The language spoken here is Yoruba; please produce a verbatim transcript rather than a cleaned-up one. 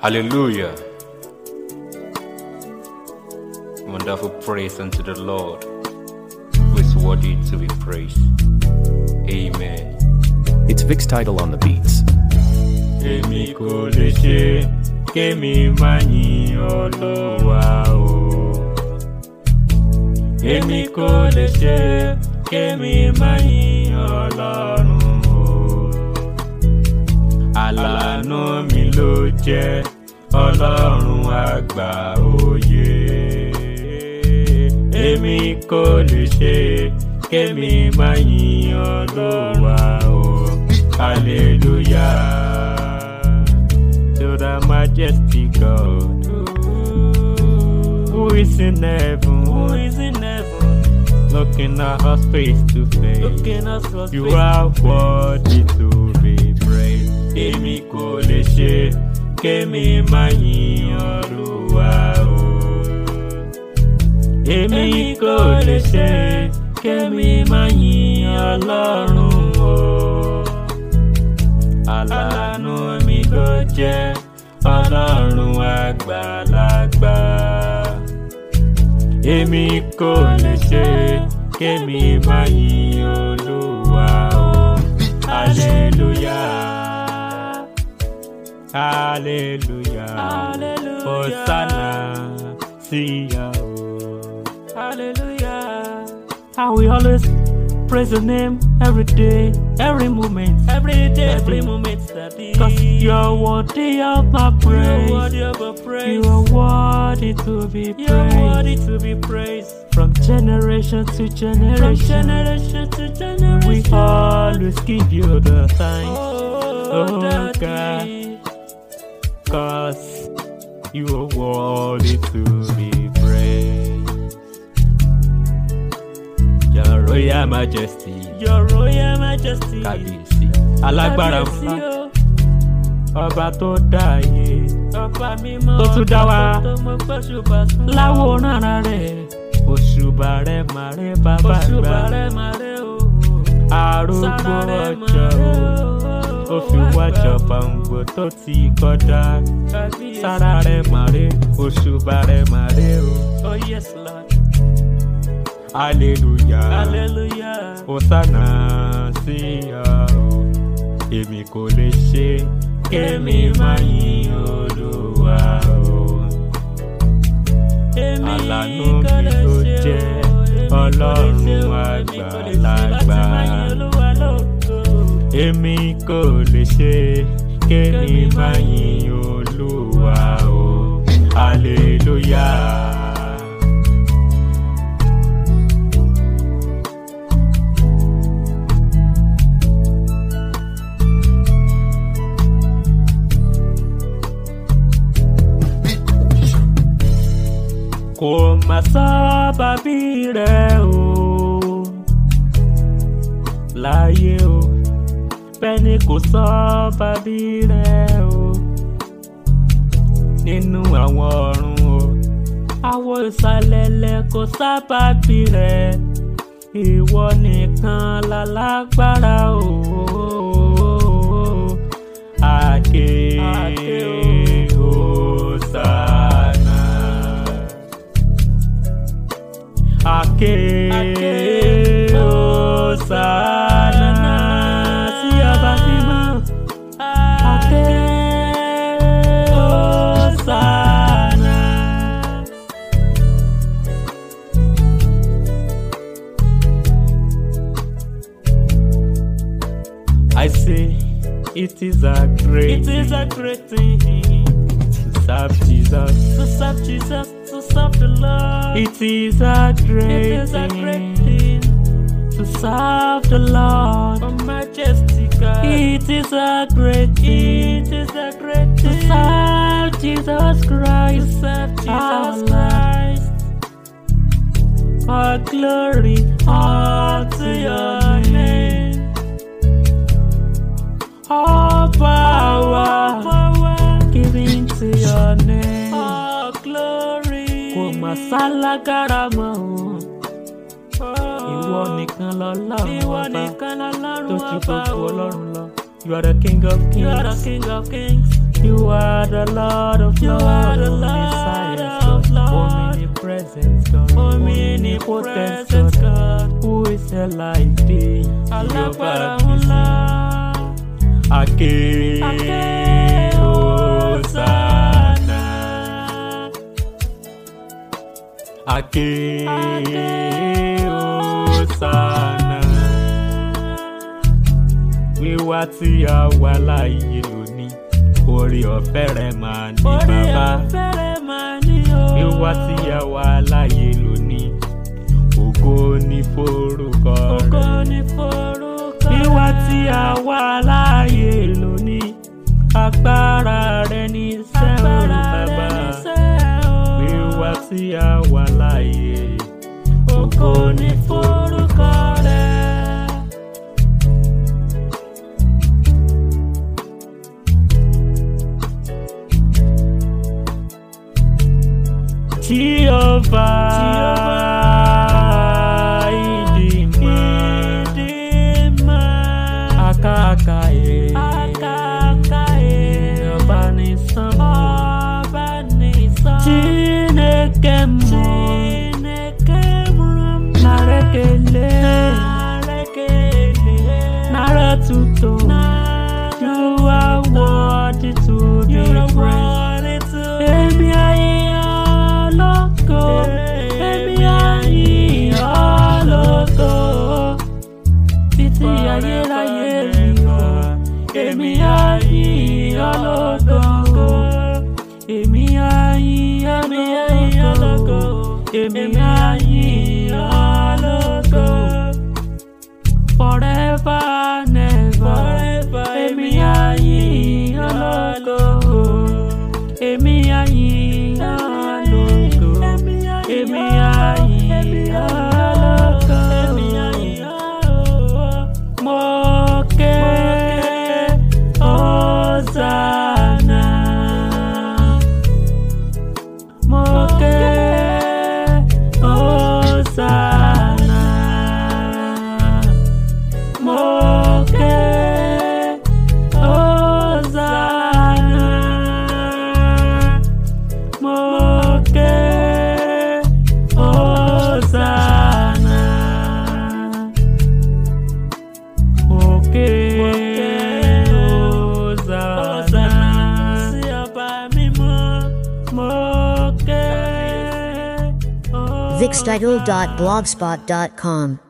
Hallelujah. Wonderful praise unto the Lord, who is worthy to be praised. Amen. It's Vic's title on the beats. Èmi kò lè ṣe kémi má yìn Olúwa o. Èmi kò lè ṣe kémi má yìn Ọlọ́run o. Àlànà mi ló jẹ́ Ọlọ́run àgbà òye. Èmi kò lè ṣe kémi má yìn Olúwa o. Hallelujah to the majestic God, who is in heaven, who is in heaven, looking at us face to face. Looking at us you face are worthy to be praised. Èmi kò lè ṣe kémi má yìn Olúwa o. Èmi kò lè ṣe kémi má yìn Ọlọ́run o. Àlànà mi ló jẹ́ Ọlọ́run àgbàlagbà. Èmi kò lè ṣe kémi má yìn Olúwa o. Hallelujah, hallelujah, hallelujah. Hosanna siya o. Hallelujah. How we always praise your name every day, every moment, every day, every moment. Cause you're worthy of my praise. You're worthy of my praise. You are worthy to be praised. You're worthy to be praised. From generation to generation. From generation to generation. We always give you the thanks. Oh, oh God. Cause you are worthy to be praised. Your Royal Majesty, Your Royal Majesty, Kábíyèsí, alágbára ńlá, ọba tó dá ayé, ọba mímọ́, tó tún dá wa, láwòrán ara rẹ̀, òṣùbà rẹ̀ màrè bàbá àgbà, òṣùbà rẹ̀ màrè o, arúgbó ọjọ́ o, ó fi wájọ pàǹgbò tó ti kọjá, sára rẹ̀ màrè, òṣùbà rẹ̀ màrè o. Oh yes Lord. Hallelujah, hallelujah. Hosanna siya o. Èmi kò lè ṣe kémi má yìn Olúwa o. Àlànà mi ló jẹ́ Ọlọ́run àgbàlagbà. Èmi kò lè ṣe kémi má yìn Olúwa o. Hallelujah. Kò má sọ́ba bí rẹ̀ o láyé o, bẹ́ẹ̀ ni kò sọ́ba bí rẹ̀ o nínú àwọn ọ̀run o, àwọn ìsàlẹ̀lẹ̀ kò sábà bí rẹ̀, ìwọ nìkan lálágbára o. Àkè Hosanna, Àkè Hosanna sí ọba mímọ́. Àkè Hosanna. I say it is a great it is a great thing to serve Jesus, to serve Jesus, to serve the Lord. It is a great, it is a great thing to serve the Lord, oh majestic God. It is a great thing, it is a great thing to serve Jesus Christ, to serve Jesus Christ. All glory, all to your name. All power, all power given to your name. All glory. Kò má sálágàrà mọ́ o. Ìwọ nìkan lọ́lọ́run ọba tó ju gbogbo ọlọ́run lọ. You are the King of Kings. You are the King of Kings. You are the Lord of You Lords, are the Lord of Lords, omnipresent God, omnipotent omnipresent God. God. Who is there like thee? Alágbára Jehovah ńlá. Ake Ake Hosanna, Ake Hosanna. Wíwá tí a wà láàyè lónìí, orí ọ̀fẹ́ rẹ̀ máa ní Orí bàbá. ọ̀fẹ́ rẹ̀ máa ní o. Wíwá tí a wà láàyè lónìí, ògo ní forúkọ Ògo rẹ̀. ni forúkọ Wíwá rẹ̀. tí a wà láàyè lónìí, agbára rẹ̀ ní iṣẹ́ o Agbára bàbá. rẹ̀ níṣẹ́ o. Wíwá tí a wà láàyè, Ògo ni forúkọ rẹ̀. Jehovah Idima, Idima. Akakaye, Akakaye. Ọba ní sánmọ̀. Ọba ní sánmọ̀. Chineke mụ, Chineke mụrụ m. narekele, Narekele. naretuto. You are worthy to be You are praised. worthy to be Èmi àyìn ológo, èmi àyìn ológo. Títí ayérayé mi o, èmi àyìn ológo. Èmi àyìn ológo, èmi àyìn ológo. Forever and ever, èmi àyìn ológo. Èmi àyìn ológo, èmi àyìn ológo. Mo ké Hosanna, mo ké Hosanna, mo ké Hosanna, mo ké Hosanna, mo ké Hosanna. sí ọba mímọ́. Mo ké vixtitle dot blogspot dot com